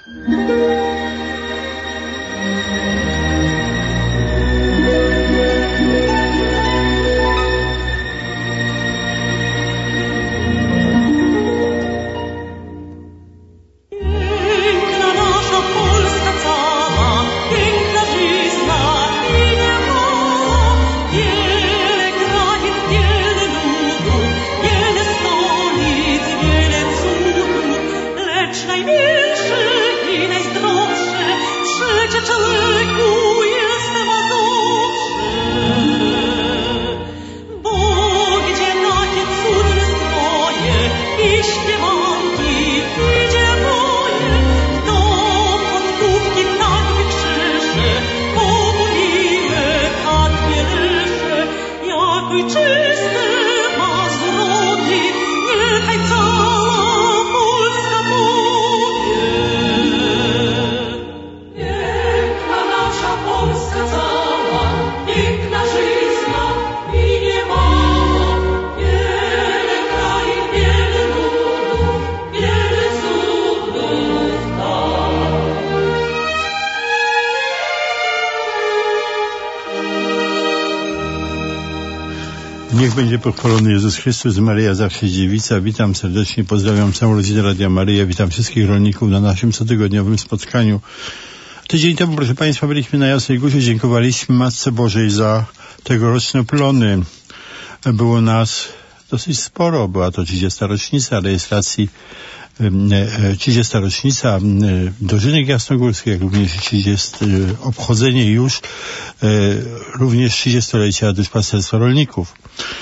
Niech będzie pochwalony Jezus Chrystus, Maryja zawsze dziewica. Witam serdecznie, pozdrawiam całą rodzinę Radia Maryja, witam wszystkich rolników na naszym cotygodniowym spotkaniu. Tydzień temu, proszę Państwa, byliśmy na Jasnej Górze, dziękowaliśmy Matce Bożej za tegoroczne plony. Było nas dosyć sporo, była to 30. rocznica rejestracji, 30. rocznica dożynek jasnogórskich, jak również 30. obchodzenie już również 30-lecia duszpasterstwa rolników.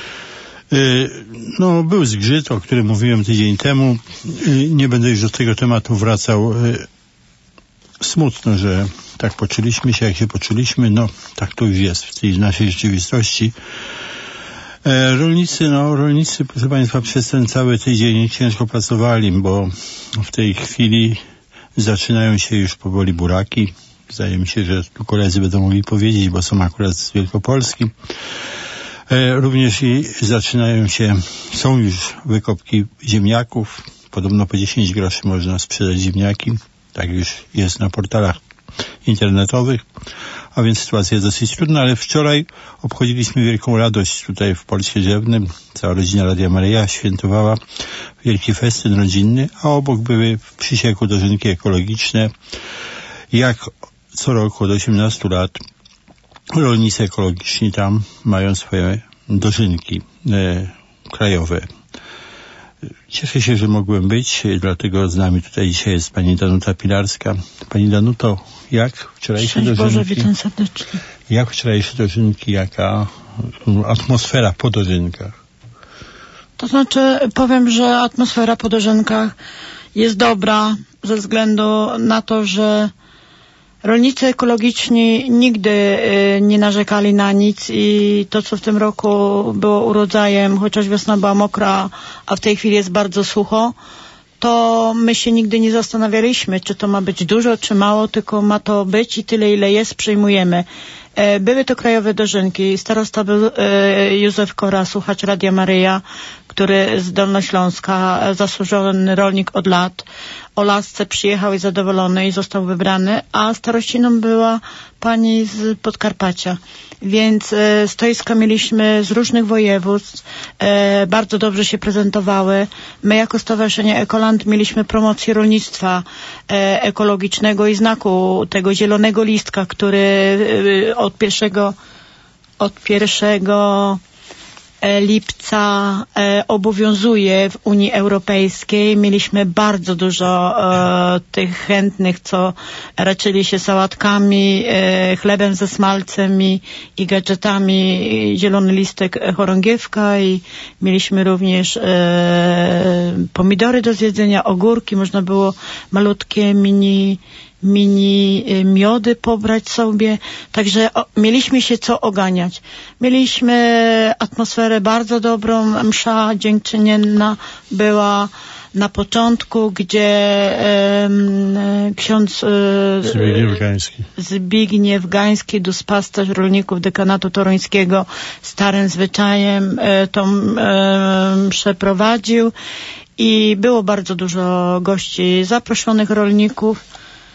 No, był zgrzyt, o którym mówiłem tydzień temu. Nie będę już do tego tematu wracał. Smutno, że tak poczuliśmy się, jak się poczuliśmy. No, tak to już jest w tej naszej rzeczywistości. Rolnicy, proszę Państwa, przez ten cały tydzień ciężko pracowali, bo w tej chwili zaczynają się już powoli buraki. Zdaje mi się, że tu koledzy będą mogli powiedzieć, bo są akurat z Wielkopolski. Również i są już wykopki ziemniaków. Podobno po 10 groszy można sprzedać ziemniaki. Tak już jest na portalach internetowych. A więc sytuacja jest dosyć trudna, ale wczoraj obchodziliśmy wielką radość tutaj w Porcie Drzewnym. Cała rodzina Radia Maryja świętowała wielki festyn rodzinny, a obok były w Przysieku dożynki ekologiczne. Jak co roku od 18 lat rolnicy ekologiczni tam mają swoje dożynki krajowe. Cieszę się, że mogłem być, dlatego z nami tutaj dzisiaj jest pani Danuta Pilarska. Pani Danuto, jak wczorajsze dożynki? Boże, witam serdecznie. Jak wczorajsze dożynki, jaka atmosfera po dożynkach? To znaczy, powiem, że atmosfera po dożynkach jest dobra ze względu na to, że rolnicy ekologiczni nigdy nie narzekali na nic i to, co w tym roku było urodzajem, chociaż wiosna była mokra, a w tej chwili jest bardzo sucho, to my się nigdy nie zastanawialiśmy, czy to ma być dużo, czy mało, tylko ma to być i tyle, ile jest, przyjmujemy. Były to krajowe dożynki. Starosta był Józef Kora, słuchacz Radia Maryja, który z Dolnośląska, zasłużony rolnik od lat. O lasce przyjechał i zadowolony i został wybrany, a starościną była pani z Podkarpacia. Więc stoiska mieliśmy z różnych województw, bardzo dobrze się prezentowały. My jako Stowarzyszenie Ekoland mieliśmy promocję rolnictwa ekologicznego i znaku tego zielonego listka, który od 1 lipca obowiązuje w Unii Europejskiej. Mieliśmy bardzo dużo tych chętnych, co raczyli się sałatkami, chlebem ze smalcem i gadżetami. Zielony listek chorągiewka i mieliśmy również pomidory do zjedzenia, ogórki. Można było malutkie mini miody pobrać sobie, także mieliśmy się co oganiać. Mieliśmy atmosferę bardzo dobrą, msza dziękczynienna była na początku, gdzie ksiądz Zbigniew Gański, duszpasterz rolników dekanatu toruńskiego, starym zwyczajem tą mszę prowadził i było bardzo dużo gości, zaproszonych rolników.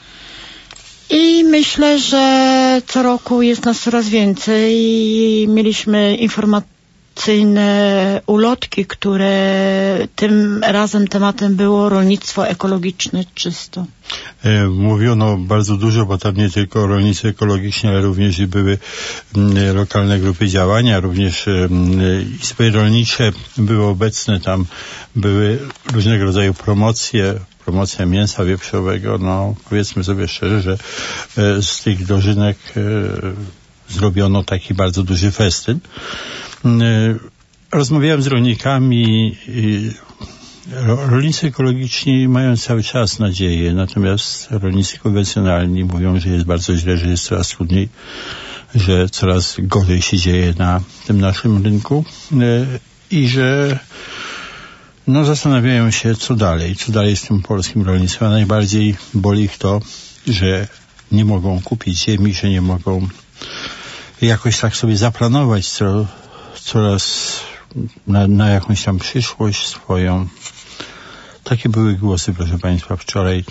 I myślę, że co roku jest nas coraz więcej. Mieliśmy informacyjne ulotki, które tym razem tematem było rolnictwo ekologiczne czysto. Mówiono bardzo dużo, bo tam nie tylko rolnicy ekologiczni, ale również i były lokalne grupy działania, również izby rolnicze były obecne, tam były różnego rodzaju promocja mięsa wieprzowego. No, powiedzmy sobie szczerze, że z tych dożynek zrobiono taki bardzo duży festyn. Rozmawiałem z rolnikami. Rolnicy ekologiczni mają cały czas nadzieję, natomiast rolnicy konwencjonalni mówią, że jest bardzo źle, że jest coraz trudniej, że coraz gorzej się dzieje na tym naszym rynku i że zastanawiają się, co dalej z tym polskim rolnictwem. A najbardziej boli ich to, że nie mogą kupić ziemi, że nie mogą jakoś tak sobie zaplanować coraz na jakąś tam przyszłość swoją. Takie były głosy, proszę Państwa, wczoraj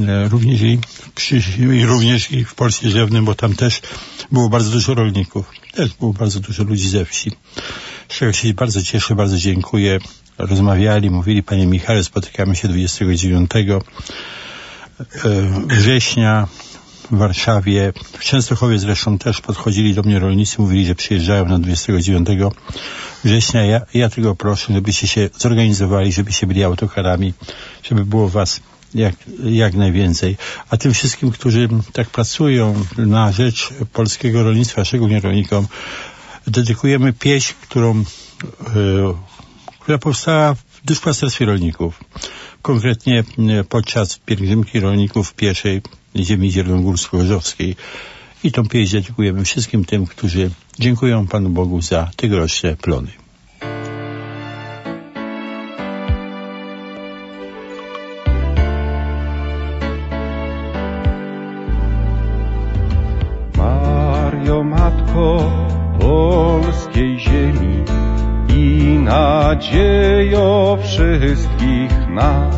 również i w Polsce Drzewnym, bo tam też było bardzo dużo rolników. Też było bardzo dużo ludzi ze wsi. Z czego się bardzo cieszę, bardzo dziękuję. Rozmawiali, mówili, panie Michale, spotykamy się 29 września w Warszawie. W Częstochowie zresztą też podchodzili do mnie rolnicy, mówili, że przyjeżdżają na 29 września. Ja tego proszę, żebyście się zorganizowali, żebyście byli autokarami, żeby było was jak najwięcej. A tym wszystkim, którzy tak pracują na rzecz polskiego rolnictwa, szczególnie rolnikom, dedykujemy pieśń, która powstała w duszpasterstwie rolników. Konkretnie podczas pielgrzymki rolników w pierwszej ziemi zielonogórsko-gorzowskiej. I tą pieśń dedykujemy wszystkim tym, którzy dziękują Panu Bogu za tegoroczne plony. Mario, Matko polskiej ziemi i nadziejo wszystkich nas,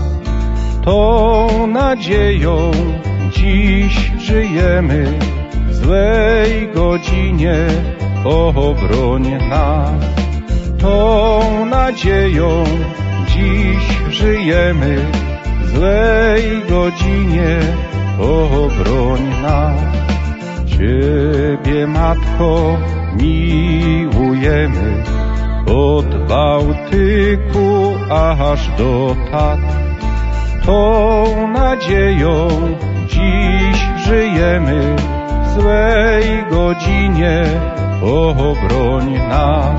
tą nadzieją dziś żyjemy, w złej godzinie obroń nas. Tą nadzieją dziś żyjemy, w złej godzinie obroń nas. Ciebie, Matko, miłujemy, od Bałtyku aż do Tatr. Tą nadzieją dziś żyjemy, w złej godzinie obroń nas.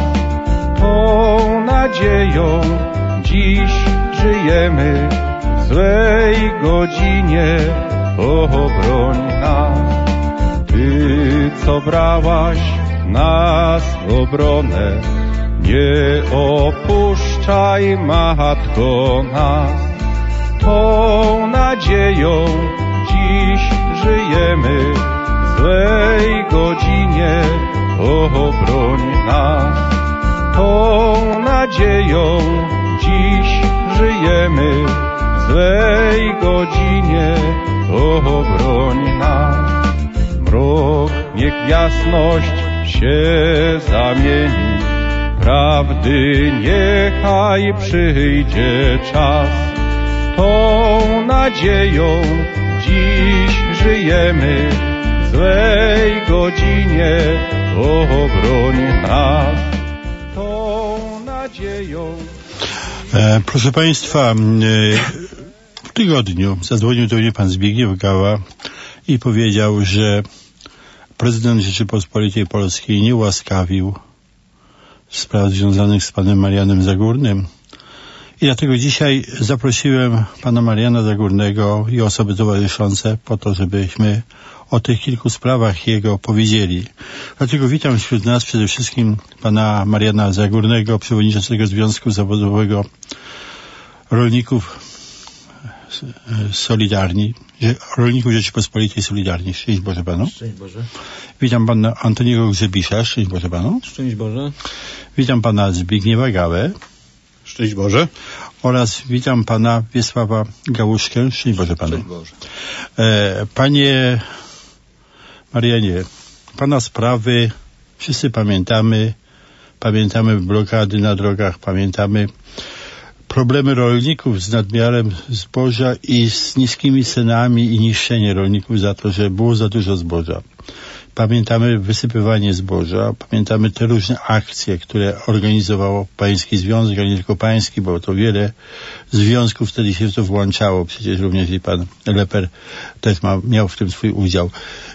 Tą nadzieją dziś żyjemy, w złej godzinie obroń nas. Ty, co brałaś nas w obronę, nie opuszczaj, Matko, nas. Tą nadzieją dziś żyjemy, w złej godzinie obroń nas. Tą nadzieją dziś żyjemy, w złej godzinie obroń nas. Mrok niech w jasność się zamieni, prawdy niechaj przyjdzie czas. Tą nadzieją dziś żyjemy, w złej godzinie obroń nas. Tą nadzieją... Proszę Państwa, w tygodniu zadzwonił do mnie pan Zbigniew Gała i powiedział, że prezydent Rzeczypospolitej Polskiej nie ułaskawił spraw związanych z panem Marianem Zagórnym. I dlatego dzisiaj zaprosiłem pana Mariana Zagórnego i osoby towarzyszące po to, żebyśmy o tych kilku sprawach jego powiedzieli. Dlatego witam wśród nas przede wszystkim pana Mariana Zagórnego, przewodniczącego Związku Zawodowego Rolników Solidarni, Rolników Rzeczypospolitej Solidarni. Szczęść Boże panu. Szczęść Boże. Witam pana Antoniego Grzebisza. Szczęść Boże panu. Szczęść Boże. Witam pana Zbigniewa Gałę. Szczęść Boże. Oraz witam pana Wiesława Gałuszkę. Szczęść Boże panu. Szczęść Boże. Panie Marianie, pana sprawy wszyscy pamiętamy. Pamiętamy blokady na drogach, pamiętamy problemy rolników z nadmiarem zboża i z niskimi cenami i niszczenie rolników za to, że było za dużo zboża. Pamiętamy wysypywanie zboża, pamiętamy te różne akcje, które organizował Pański Związek, ale nie tylko Pański, bo to wiele związków wtedy się w to włączało. Przecież również i pan Leper też miał w tym swój udział.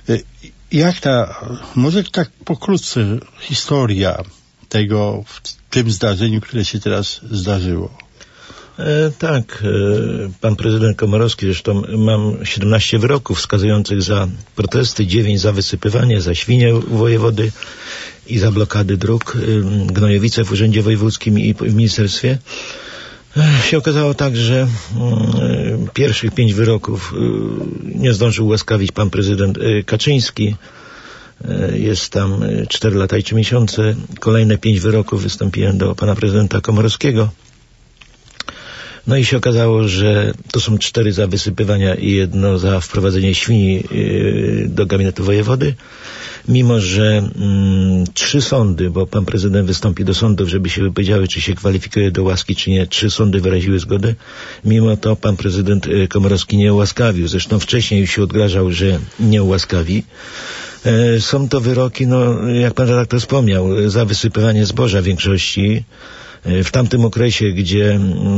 Może tak pokrótce historia tego w tym zdarzeniu, które się teraz zdarzyło? Tak, pan prezydent Komorowski, zresztą mam 17 wyroków wskazujących za protesty, 9 za wysypywanie, za świnie u wojewody i za blokady dróg, gnojowice w Urzędzie Wojewódzkim i w Ministerstwie. Się okazało tak, że pierwszych 5 wyroków nie zdążył ułaskawić pan prezydent Kaczyński. Jest tam 4 lata i 3 miesiące. Kolejne 5 wyroków wystąpiłem do pana prezydenta Komorowskiego. No i się okazało, że to są 4 za wysypywania i 1 za wprowadzenie świni do gabinetu wojewody. Mimo że 3 sądy, bo pan prezydent wystąpi do sądów, żeby się wypowiedziały, czy się kwalifikuje do łaski, czy nie. 3 sądy wyraziły zgodę. Mimo to pan prezydent Komorowski nie ułaskawił. Zresztą wcześniej już się odgrażał, że nie ułaskawi. Są to wyroki, jak pan redaktor wspomniał, za wysypywanie zboża w większości. W tamtym okresie, gdzie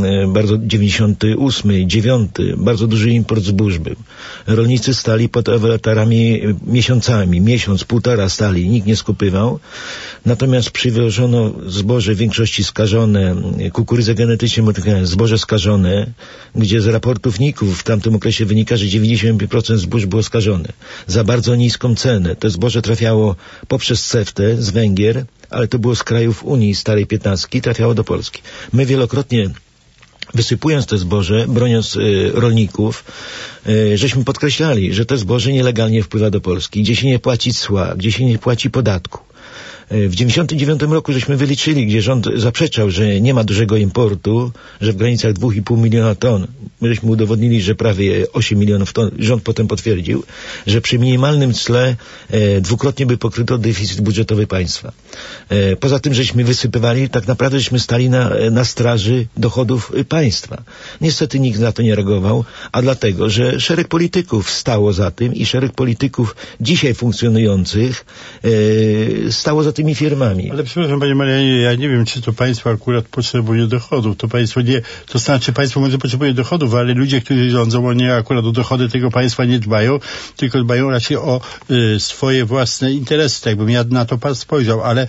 98, 9, bardzo duży import zbóż był. Rolnicy stali pod ewaluatorami miesiącami, miesiąc, 1,5 stali, nikt nie skupywał. Natomiast przywożono zboże w większości skażone, kukurydzę genetycznie modyfikowaną, zboże skażone, gdzie z raportów NIK-u w tamtym okresie wynika, że 95% zbóż było skażone. Za bardzo niską cenę. To zboże trafiało poprzez CEFTA z Węgier, ale to było z krajów Unii Starej 15, trafiało do Polski. My wielokrotnie, wysypując to zboże, broniąc rolników, żeśmy podkreślali, że to zboże nielegalnie wpływa do Polski, gdzie się nie płaci cła, gdzie się nie płaci podatku. W 99 roku żeśmy wyliczyli, gdzie rząd zaprzeczał, że nie ma dużego importu, że w granicach 2,5 miliona ton. My żeśmy udowodnili, że prawie 8 milionów ton. Rząd potem potwierdził, że przy minimalnym cle dwukrotnie by pokryto deficyt budżetowy państwa. Poza tym, żeśmy wysypywali, tak naprawdę żeśmy stali na straży dochodów państwa. Niestety nikt na to nie reagował, a dlatego, że szereg polityków stało za tym i szereg polityków dzisiaj funkcjonujących stało za tymi firmami. Ale przepraszam, panie Marianie, ja nie wiem, czy to państwo akurat potrzebuje dochodów. To państwo nie, to znaczy państwo może potrzebuje dochodów, ale ludzie, którzy rządzą, oni akurat o dochody tego państwa nie dbają, tylko dbają raczej o swoje własne interesy. Tak bym ja na to pan spojrzał, ale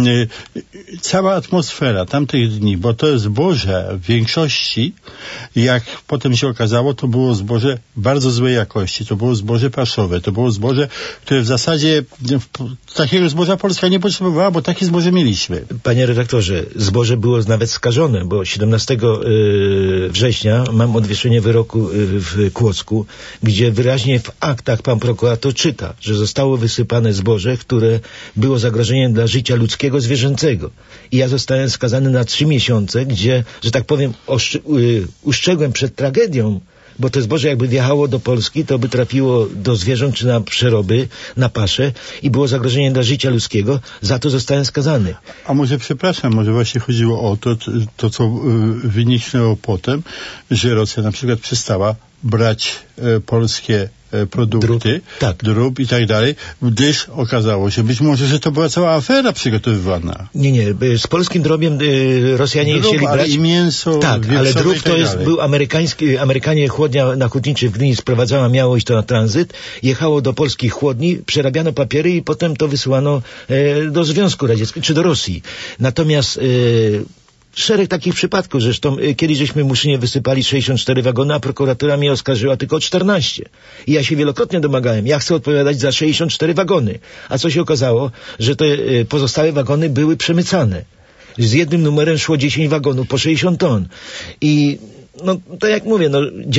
cała atmosfera tamtych dni, bo to zboże w większości, jak potem się okazało, to było zboże bardzo złej jakości. To było zboże paszowe. To było zboże, które w zasadzie takiego zboża Polska nie potrzebowała, bo takie zboże mieliśmy. Panie redaktorze, zboże było nawet skażone, bo 17 września mam odwieszenie wyroku w Kłodzku, gdzie wyraźnie w aktach pan prokurator czyta, że zostało wysypane zboże, które było zagrożeniem dla życia ludzkiego, zwierzęcego. I ja zostałem skazany na 3 miesiące, gdzie, że tak powiem, ustrzegłem przed tragedią, bo to zboże jakby wjechało do Polski, to by trafiło do zwierząt czy na przeroby, na pasze i było zagrożeniem dla życia ludzkiego. Za to zostałem skazany. A może, przepraszam, może właśnie chodziło o to co wyniknęło potem, że Rosja na przykład przestała brać polskie produkty, drób i tak dalej, gdyż okazało się być może, że to była cała afera przygotowywana. Nie, z polskim drobiem Rosjanie nie chcieli brać. Ale i mięso, tak, ale drób to był Amerykanie, chłodnia na Hutniczej w Gdyni sprowadzała, miało iść to na tranzyt, jechało do polskich chłodni, przerabiano papiery i potem to wysyłano do Związku Radzieckiego, czy do Rosji. Natomiast szereg takich przypadków, zresztą kiedyś żeśmy w Muszynie wysypali 64 wagony, a prokuratura mnie oskarżyła tylko o 14. I ja się wielokrotnie domagałem, ja chcę odpowiadać za 64 wagony. A co się okazało? Że te pozostałe wagony były przemycane. Z jednym numerem szło 10 wagonów po 60 ton. I tak jak mówię,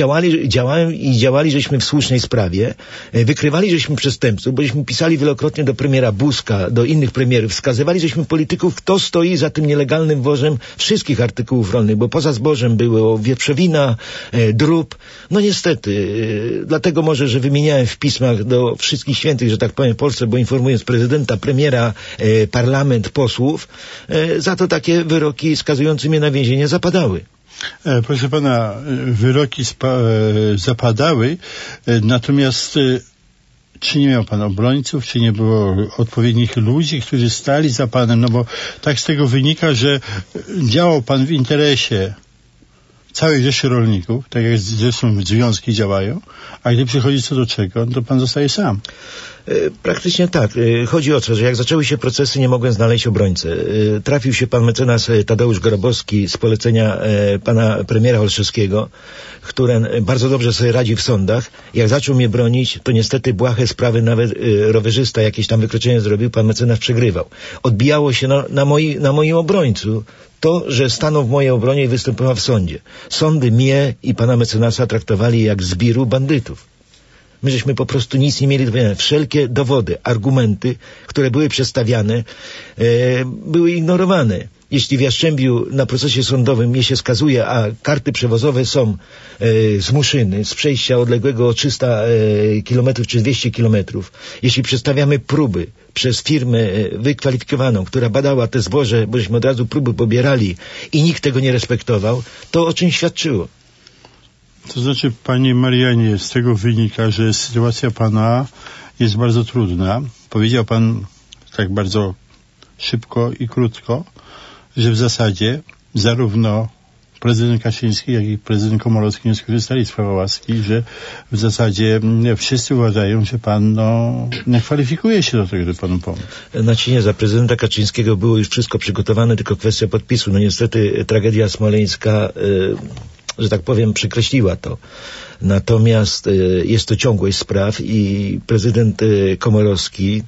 działali żeśmy w słusznej sprawie, wykrywali żeśmy przestępców, bośmy pisali wielokrotnie do premiera Buzka, do innych premierów, wskazywali żeśmy polityków, kto stoi za tym nielegalnym wwozem wszystkich artykułów rolnych, bo poza zbożem było wieprzowina, drób. No niestety, dlatego może, że wymieniałem w pismach do wszystkich świętych, że tak powiem, w Polsce, bo informując prezydenta, premiera, parlament, posłów, za to takie wyroki skazujące mnie na więzienie zapadały. Proszę pana, wyroki zapadały, natomiast czy nie miał pan obrońców, czy nie było odpowiednich ludzi, którzy stali za panem? No bo tak z tego wynika, że działał pan w interesie całej rzeszy rolników, tak jak zresztą związki działają, a gdy przychodzi co do czego, to pan zostaje sam. Praktycznie tak. Chodzi o to, że jak zaczęły się procesy, nie mogłem znaleźć obrońcę. Trafił się pan mecenas Tadeusz Grabowski z polecenia pana premiera Olszewskiego, który bardzo dobrze sobie radzi w sądach. Jak zaczął mnie bronić, to niestety błahe sprawy, nawet rowerzysta jakieś tam wykroczenie zrobił, pan mecenas przegrywał. Odbijało się na moim obrońcu to, że stanął w mojej obronie i występował w sądzie. Sądy mnie i pana mecenasa traktowali jak zbiru bandytów. My żeśmy po prostu nic nie mieli do powiedzenia. Wszelkie dowody, argumenty, które były przedstawiane, były ignorowane. Jeśli w Jastrzębiu na procesie sądowym mnie się skazuje, a karty przewozowe są z Muszyny, z przejścia odległego o 300 kilometrów czy 200 kilometrów, jeśli przedstawiamy próby przez firmę wykwalifikowaną, która badała te zboże, bośmy od razu próby pobierali i nikt tego nie respektował, to o czym świadczyło? To znaczy, panie Marianie, z tego wynika, że sytuacja pana jest bardzo trudna. Powiedział pan tak bardzo szybko i krótko, że w zasadzie zarówno prezydent Kaczyński, jak i prezydent Komorowski nie skorzystali z prawa łaski, że w zasadzie wszyscy uważają, że pan nie kwalifikuje się do tego, żeby panu pomóc. Znaczy nie, za prezydenta Kaczyńskiego było już wszystko przygotowane, tylko kwestia podpisu. No niestety tragedia smoleńska, że tak powiem, przekreśliła to. Natomiast jest to ciągłość spraw i prezydent Komorowski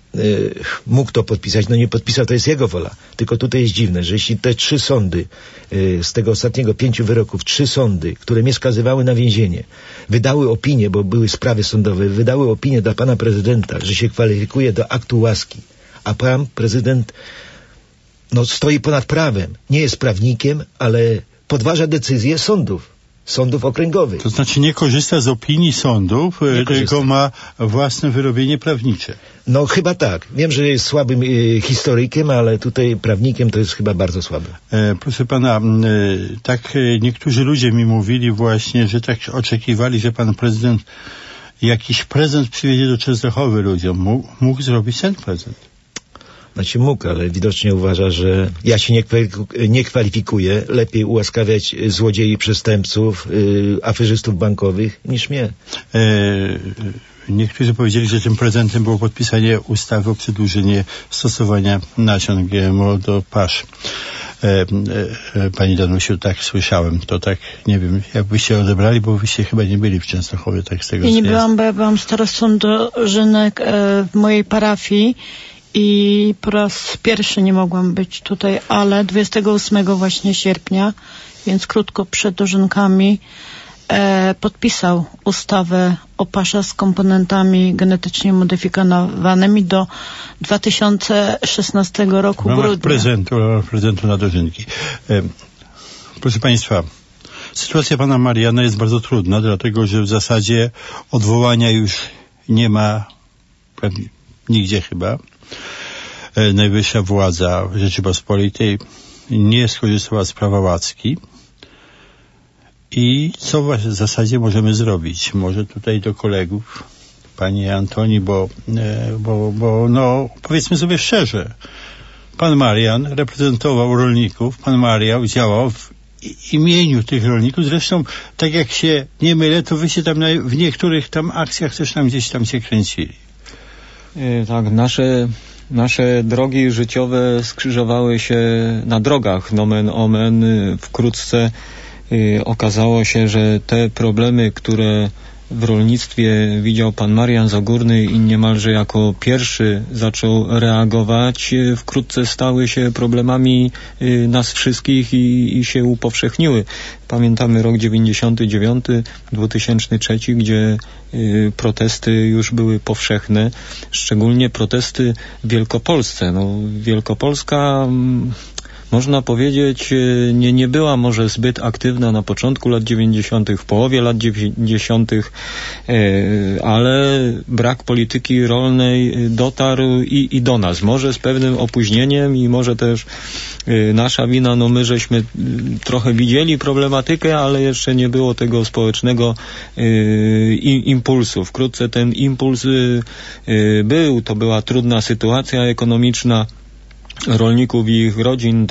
mógł to podpisać, no nie podpisał, to jest jego wola. Tylko tutaj jest dziwne, że jeśli te 3 sądy, z tego ostatniego 5 wyroków, 3 sądy, które mnie skazywały na więzienie, wydały opinię, bo były sprawy sądowe, wydały opinię dla pana prezydenta, że się kwalifikuje do aktu łaski, a pan prezydent stoi ponad prawem, nie jest prawnikiem, ale podważa decyzje sądów okręgowych. To znaczy nie korzysta z opinii sądów, tylko ma własne wyrobienie prawnicze. No chyba tak. Wiem, że jest słabym historykiem, ale tutaj prawnikiem to jest chyba bardzo słaby. Proszę pana, tak niektórzy ludzie mi mówili właśnie, że tak oczekiwali, że pan prezydent jakiś prezent przywiezie do Częstochowy ludziom. Mógł zrobić ten prezent. Znaczy mógł, ale widocznie uważa, że ja się nie kwalifikuję. Lepiej ułaskawiać złodziei, przestępców, aferzystów bankowych niż mnie. Niektórzy powiedzieli, że tym prezentem było podpisanie ustawy o przedłużeniu stosowania nasion GMO do pasz. Pani Danusiu, tak słyszałem. To tak, nie wiem, jakbyście odebrali, bo wyście chyba nie byli w Częstochowie, tak z tego. Ja nie byłam, bo ja byłam starostą dożynek w mojej parafii i po raz pierwszy nie mogłam być tutaj, ale 28 właśnie sierpnia, więc krótko przed dożynkami, podpisał ustawę o paszach z komponentami genetycznie modyfikowanymi do 2016 roku grudnia. Prezentu na dożynki. Proszę państwa, sytuacja pana Mariana jest bardzo trudna, dlatego że w zasadzie odwołania już nie ma pewnie nigdzie chyba. Najwyższa władza Rzeczypospolitej nie skorzystała z prawa łaski. I co w zasadzie możemy zrobić? Może tutaj do kolegów, panie Antoni, bo powiedzmy sobie szczerze, pan Marian reprezentował rolników, pan Marian działał w imieniu tych rolników. Zresztą, tak jak się nie mylę, to wy się tam w niektórych tam akcjach też tam gdzieś tam się kręcili. Tak, nasze drogi życiowe skrzyżowały się na drogach, nomen omen. Wkrótce okazało się, że te problemy, które w rolnictwie widział pan Marian Zagórny i niemalże jako pierwszy zaczął reagować, wkrótce stały się problemami nas wszystkich i się upowszechniły. Pamiętamy rok 99, 2003, gdzie protesty już były powszechne, szczególnie protesty w Wielkopolsce. No, Wielkopolska, można powiedzieć, nie była może zbyt aktywna na początku lat 90., w połowie lat 90., ale brak polityki rolnej dotarł i do nas. Może z pewnym opóźnieniem i może też nasza wina, no my żeśmy trochę widzieli problematykę, ale jeszcze nie było tego społecznego impulsu. Wkrótce ten impuls był, to była trudna sytuacja ekonomiczna rolników i ich rodzin,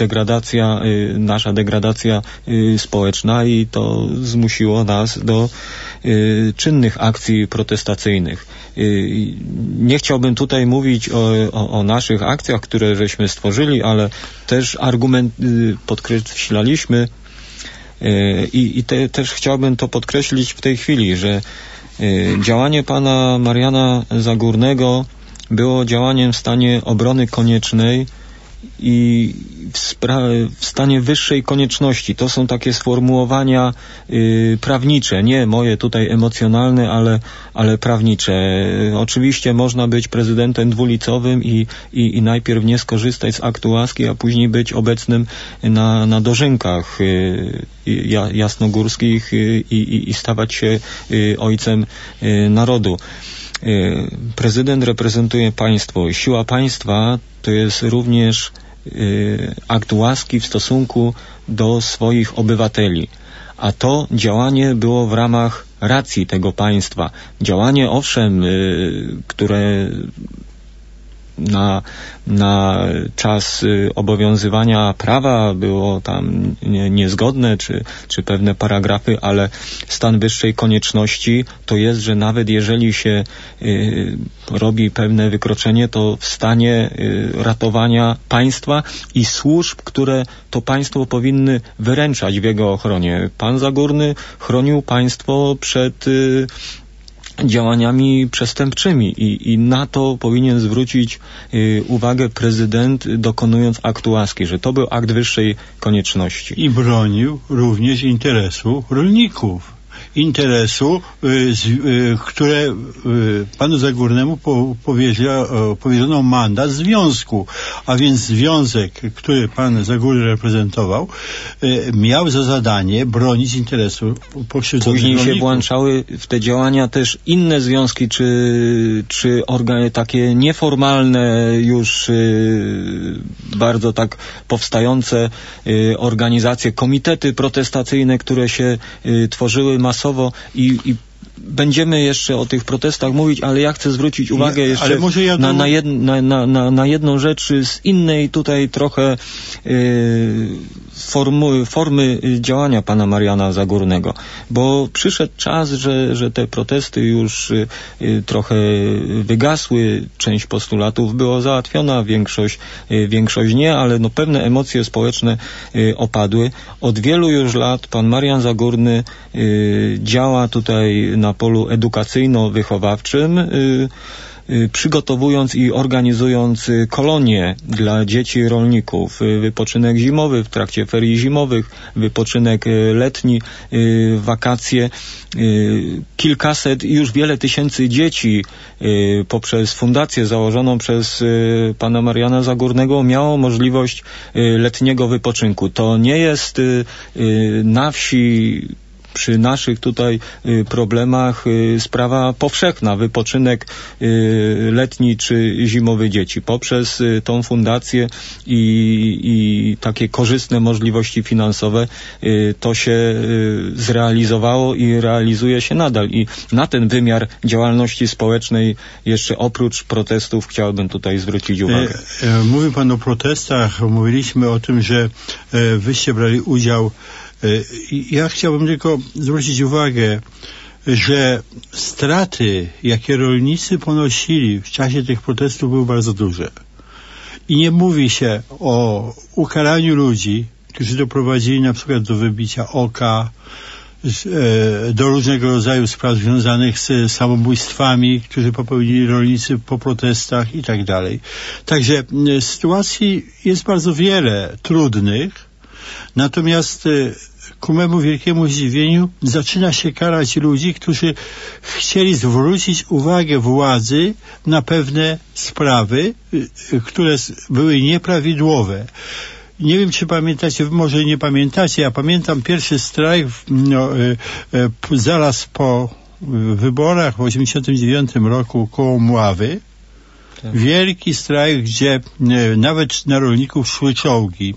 nasza degradacja społeczna i to zmusiło nas do czynnych akcji protestacyjnych. Nie chciałbym tutaj mówić o naszych akcjach, które żeśmy stworzyli, ale też argument podkreślaliśmy i też chciałbym to podkreślić w tej chwili, że działanie pana Mariana Zagórnego było działaniem w stanie obrony koniecznej i w stanie wyższej konieczności. To są takie sformułowania prawnicze, nie moje tutaj emocjonalne, ale prawnicze. Oczywiście można być prezydentem dwulicowym i najpierw nie skorzystać z aktu łaski, a później być obecnym na dożynkach jasnogórskich i stawać się ojcem narodu. Prezydent reprezentuje państwo. Siła państwa to jest również akt łaski w stosunku do swoich obywateli. A to działanie było w ramach racji tego państwa. Działanie, owszem, które na czas obowiązywania prawa było tam niezgodne, czy pewne paragrafy, ale stan wyższej konieczności to jest, że nawet jeżeli się robi pewne wykroczenie, to w stanie ratowania państwa i służb, które to państwo powinny wyręczać w jego ochronie. Pan Zagórny chronił państwo przed działaniami przestępczymi i na to powinien zwrócić uwagę prezydent, dokonując aktu łaski, że to był akt wyższej konieczności. I bronił również interesu rolników. Interesu, które panu Zagórnemu powierzono mandat związku, a więc związek, który pan Zagórny reprezentował, miał za zadanie bronić interesu pokrzywdzonych rolników. Później się włączały w te działania też inne związki, czy organy takie nieformalne, już bardzo tak powstające organizacje, komitety protestacyjne, które się tworzyły masowo i będziemy jeszcze o tych protestach mówić, ale ja chcę zwrócić uwagę jeszcze na jedną rzecz z innej tutaj trochę formy działania pana Mariana Zagórnego, bo przyszedł czas, że te protesty już trochę wygasły, część postulatów była załatwiona, większość nie, ale no pewne emocje społeczne opadły. Od wielu już lat pan Marian Zagórny działa tutaj na polu edukacyjno-wychowawczym, przygotowując i organizując kolonie dla dzieci rolników, wypoczynek zimowy w trakcie ferii zimowych, wypoczynek letni, wakacje. Kilkaset i już wiele tysięcy dzieci poprzez fundację założoną przez pana Mariana Zagórnego miało możliwość letniego wypoczynku. To nie jest na wsi przy naszych tutaj problemach sprawa powszechna, wypoczynek letni czy zimowy dzieci. Poprzez tą fundację i takie korzystne możliwości finansowe to się zrealizowało i realizuje się nadal. I na ten wymiar działalności społecznej jeszcze oprócz protestów chciałbym tutaj zwrócić uwagę. Mówił pan o protestach, mówiliśmy o tym, że wyście brali udział. Ja chciałbym tylko zwrócić uwagę, że straty, jakie rolnicy ponosili w czasie tych protestów, były bardzo duże. I nie mówi się o ukaraniu ludzi, którzy doprowadzili na przykład do wybicia oka, do różnego rodzaju spraw związanych z samobójstwami, którzy popełnili rolnicy po protestach i tak dalej. Także sytuacji jest bardzo wiele trudnych, natomiast ku memu wielkiemu zdziwieniu zaczyna się karać ludzi, którzy chcieli zwrócić uwagę władzy na pewne sprawy, które były nieprawidłowe. Nie wiem, czy pamiętacie, może nie pamiętacie, ja pamiętam pierwszy strajk zaraz po wyborach w 1989 roku koło Mławy. Tak. Wielki strajk, gdzie nawet na rolników szły czołgi.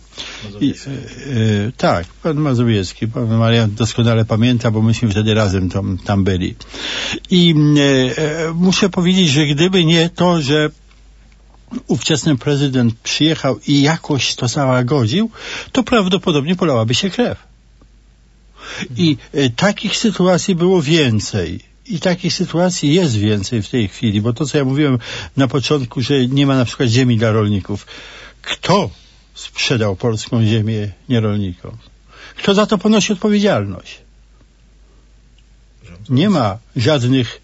Tak, pan Mazowiecki, pan Marian doskonale pamięta, bo myśmy wtedy razem tam byli. I muszę powiedzieć, że gdyby nie to, że ówczesny prezydent przyjechał i jakoś to załagodził, to prawdopodobnie polałaby się krew. I takich sytuacji było więcej. I takich sytuacji jest więcej w tej chwili, bo to, co ja mówiłem na początku, że nie ma na przykład ziemi dla rolników. Kto sprzedał polską ziemię nierolnikom? Kto za to ponosi odpowiedzialność? Nie ma żadnych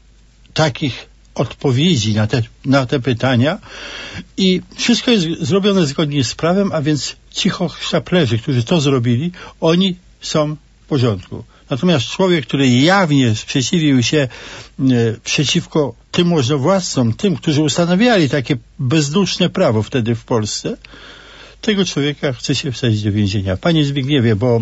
takich odpowiedzi na te pytania i wszystko jest zrobione zgodnie z prawem, a więc cichochraplerzy, którzy to zrobili, oni są w porządku. Natomiast człowiek, który jawnie sprzeciwił się przeciwko tym możnowładcom, tym, którzy ustanawiali takie bezduszne prawo wtedy w Polsce, tego człowieka chce się wsadzić do więzienia. Panie Zbigniewie, bo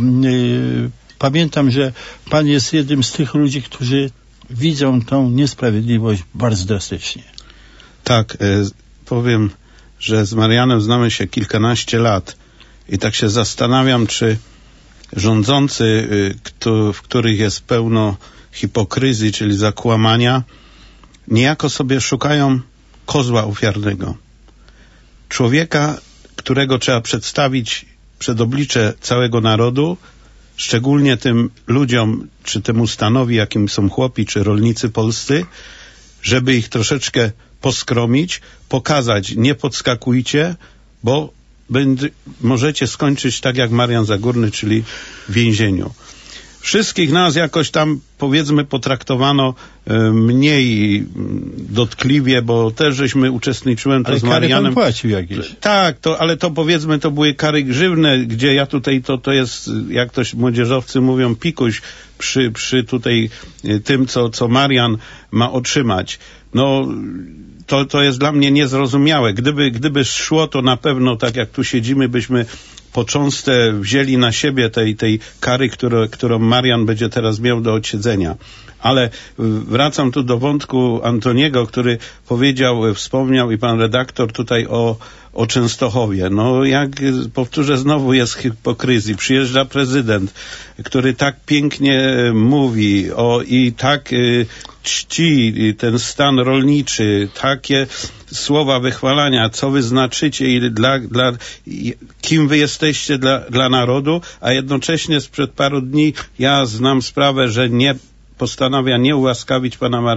pamiętam, że pan jest jednym z tych ludzi, którzy widzą tą niesprawiedliwość bardzo drastycznie. Tak, powiem, że z Marianem znamy się kilkanaście lat i tak się zastanawiam, czy rządzący, w których jest pełno hipokryzji, czyli zakłamania, niejako sobie szukają kozła ofiarnego. Człowieka, którego trzeba przedstawić przed oblicze całego narodu, szczególnie tym ludziom, czy temu stanowi, jakim są chłopi, czy rolnicy polscy, żeby ich troszeczkę poskromić, pokazać, nie podskakujcie, bo możecie skończyć tak jak Marian Zagórny, czyli w więzieniu. Wszystkich nas jakoś tam, powiedzmy, potraktowano mniej dotkliwie, bo też żeśmy uczestniczyłem to z Marianem. Ale kary pan płacił jakieś. Tak, ale to powiedzmy, to były kary grzywne, gdzie ja tutaj, to jest, jak to młodzieżowcy mówią, pikuś przy tutaj tym, co Marian ma otrzymać. No, to jest dla mnie niezrozumiałe. Gdyby szło, to na pewno, tak jak tu siedzimy, byśmy począste wzięli na siebie tej kary, którą Marian będzie teraz miał do odsiedzenia. Ale wracam tu do wątku Antoniego, który wspomniał i pan redaktor tutaj o Częstochowie. No jak powtórzę, znowu jest hipokryzji. Przyjeżdża prezydent, który tak pięknie mówi i tak czci ten stan rolniczy, takie słowa wychwalania, co wy znaczycie i kim wy jesteście dla narodu, a jednocześnie sprzed paru dni ja znam sprawę, że postanawia nie ułaskawić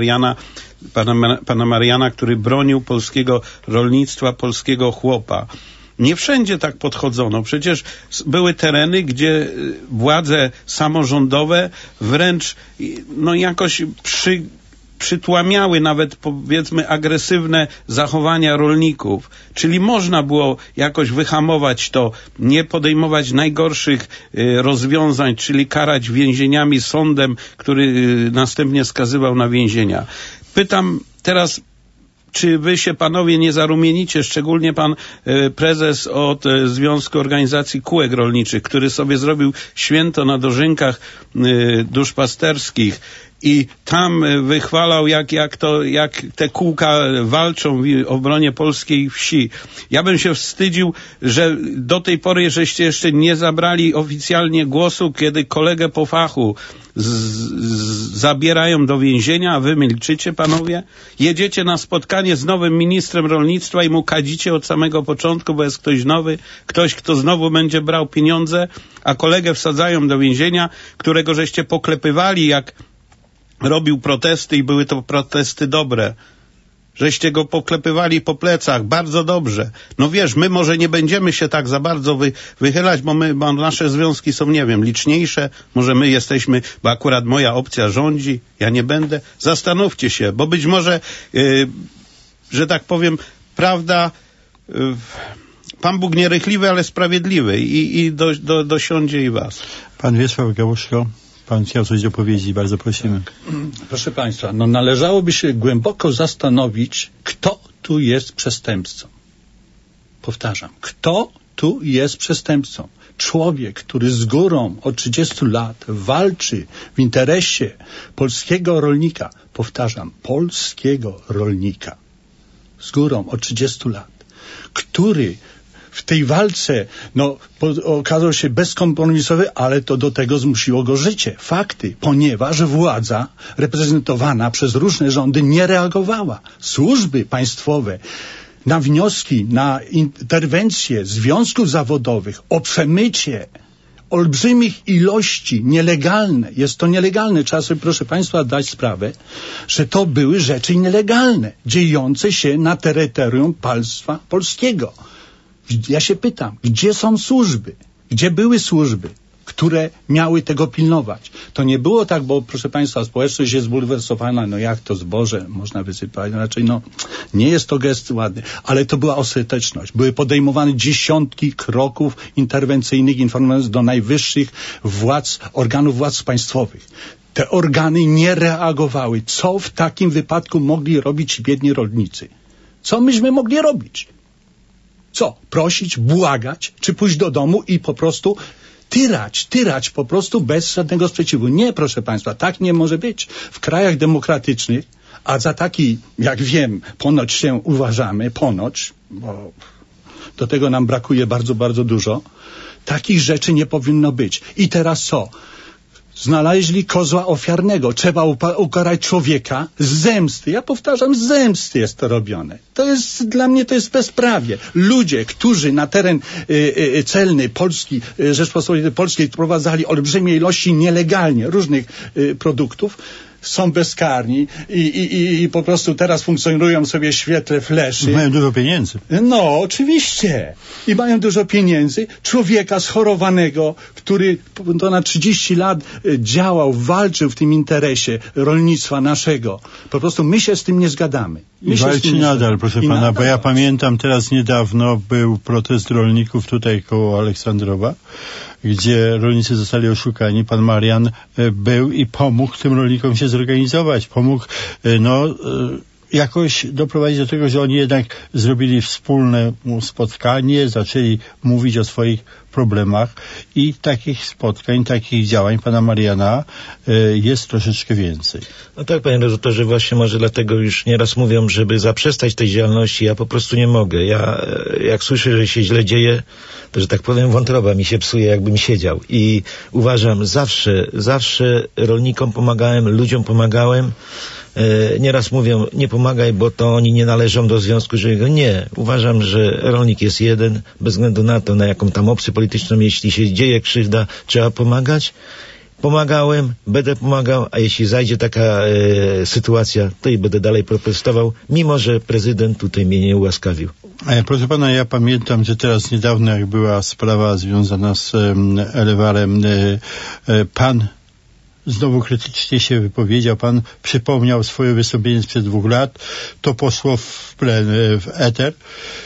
pana Mariana, który bronił polskiego rolnictwa, polskiego chłopa. Nie wszędzie tak podchodzono. Przecież były tereny, gdzie władze samorządowe wręcz jakoś przytłamiały nawet, powiedzmy, agresywne zachowania rolników. Czyli można było jakoś wyhamować to, nie podejmować najgorszych rozwiązań, czyli karać więzieniami, sądem, który następnie skazywał na więzienia. Pytam teraz, czy wy się panowie nie zarumienicie, szczególnie pan prezes od Związku Organizacji Kółek Rolniczych, który sobie zrobił święto na dożynkach duszpasterskich i tam wychwalał, jak te kółka walczą w obronie polskiej wsi. Ja bym się wstydził, że do tej pory, żeście jeszcze nie zabrali oficjalnie głosu, kiedy kolegę po fachu zabierają do więzienia, a wy milczycie, panowie? Jedziecie na spotkanie z nowym ministrem rolnictwa i mu kadzicie od samego początku, bo jest ktoś nowy, ktoś, kto znowu będzie brał pieniądze, a kolegę wsadzają do więzienia, którego żeście poklepywali, jak robił protesty i były to protesty dobre. żeście go poklepywali po plecach, bardzo dobrze. No wiesz, my może nie będziemy się tak za bardzo wychylać, bo nasze związki są, nie wiem, liczniejsze, może my jesteśmy, bo akurat moja opcja rządzi, ja nie będę. Zastanówcie się, bo być może, że tak powiem, prawda, Pan Bóg nierychliwy, ale sprawiedliwy i dosiądzie i was. Pan Wiesław Gałuszko, pan chciał coś dopowiedzieć, bardzo prosimy. Proszę Państwa, no należałoby się głęboko zastanowić, kto tu jest przestępcą. Powtarzam, kto tu jest przestępcą? Człowiek, który z górą od 30 lat walczy w interesie polskiego rolnika, powtarzam, polskiego rolnika, z górą od 30 lat, który w tej walce okazał się bezkompromisowy, ale to do tego zmusiło go życie, fakty, ponieważ władza reprezentowana przez różne rządy nie reagowała. Służby państwowe na wnioski, na interwencje związków zawodowych o przemycie olbrzymich ilości nielegalne, jest to nielegalne, trzeba sobie, proszę Państwa, dać sprawę, że to były rzeczy nielegalne, dziejące się na terytorium państwa polskiego. Ja się pytam, gdzie są służby? Gdzie były służby, które miały tego pilnować? To nie było tak, bo proszę Państwa, społeczność jest zbulwersowana, no jak to zboże można wysypać? Raczej nie jest to gest ładny, ale to była ostateczność. Były podejmowane dziesiątki kroków interwencyjnych, informując do najwyższych władz, organów władz państwowych. Te organy nie reagowały. Co w takim wypadku mogli robić biedni rolnicy? Co myśmy mogli robić? Co? Prosić, błagać, czy pójść do domu i po prostu tyrać po prostu bez żadnego sprzeciwu. Nie, proszę Państwa, tak nie może być. W krajach demokratycznych, a za taki, jak wiem, ponoć się uważamy, bo do tego nam brakuje bardzo, bardzo dużo, takich rzeczy nie powinno być. I teraz co? Znaleźli kozła ofiarnego. Trzeba ukarać człowieka z zemsty. Ja powtarzam, z zemsty jest to robione. To jest, dla mnie to jest bezprawie. Ludzie, którzy na teren celny Polski, Rzeczpospolitej Polskiej wprowadzali olbrzymie ilości nielegalnie różnych produktów, są bezkarni i po prostu teraz funkcjonują sobie w świetle fleszy. Mają dużo pieniędzy. No, oczywiście. I mają dużo pieniędzy. Człowieka schorowanego, który ponad 30 lat działał, walczył w tym interesie rolnictwa naszego. Po prostu my się z tym nie zgadamy. Walczy nadal, proszę pana, bo ja pamiętam, teraz niedawno był protest rolników tutaj koło Aleksandrowa, gdzie rolnicy zostali oszukani. Pan Marian był i pomógł tym rolnikom się zorganizować. Pomógł, jakoś doprowadzić do tego, że oni jednak zrobili wspólne spotkanie, zaczęli mówić o swoich problemach i takich spotkań, takich działań pana Mariana jest troszeczkę więcej. No tak, panie redaktorze, właśnie może dlatego już nieraz mówią, żeby zaprzestać tej działalności. Ja po prostu nie mogę. Ja jak słyszę, że się źle dzieje, to, że tak powiem, wątroba mi się psuje, jakbym siedział. I uważam, zawsze rolnikom pomagałem, ludziom pomagałem. Nieraz mówią, nie pomagaj, bo to oni nie należą do związku żywego. Nie. Uważam, że rolnik jest jeden, bez względu na to, na jaką tam opcję polityczną, jeśli się dzieje krzywda, trzeba pomagać. Pomagałem, będę pomagał, a jeśli zajdzie taka sytuacja, to i będę dalej protestował, mimo że prezydent tutaj mnie nie ułaskawił. Proszę pana, ja pamiętam, że teraz niedawno, jak była sprawa związana z Elewarrem, pan znowu krytycznie się wypowiedział, pan przypomniał swoje wystąpienie sprzed 2 lat, to poszło w eter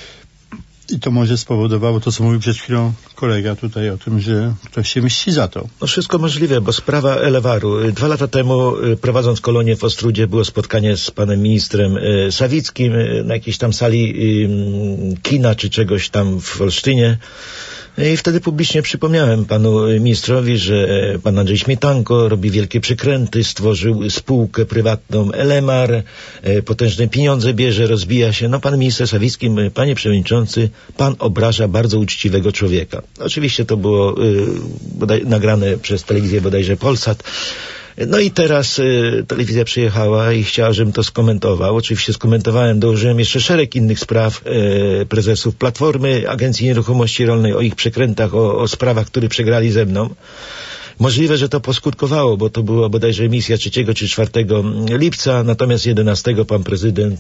i to może spowodowało to, co mówił przed chwilą kolega tutaj o tym, że ktoś się mści za to. No wszystko możliwe, bo sprawa Elewarru. 2 lata temu, prowadząc kolonię w Ostrudzie, było spotkanie z panem ministrem Sawickim na jakiejś tam sali kina czy czegoś tam w Olsztynie. I wtedy publicznie przypomniałem panu ministrowi, że pan Andrzej Śmietanko robi wielkie przekręty, stworzył spółkę prywatną Elemar, potężne pieniądze bierze, rozbija się. No pan minister Sawicki, panie przewodniczący, pan obraża bardzo uczciwego człowieka. Oczywiście to było nagrane przez telewizję bodajże Polsat. No i teraz telewizja przyjechała i chciała, żebym to skomentował. Oczywiście skomentowałem, dołożyłem jeszcze szereg innych spraw prezesów Platformy, Agencji Nieruchomości Rolnej, o ich przekrętach, o sprawach, które przegrali ze mną. Możliwe, że to poskutkowało, bo to była bodajże emisja 3 czy 4 lipca, natomiast 11 pan prezydent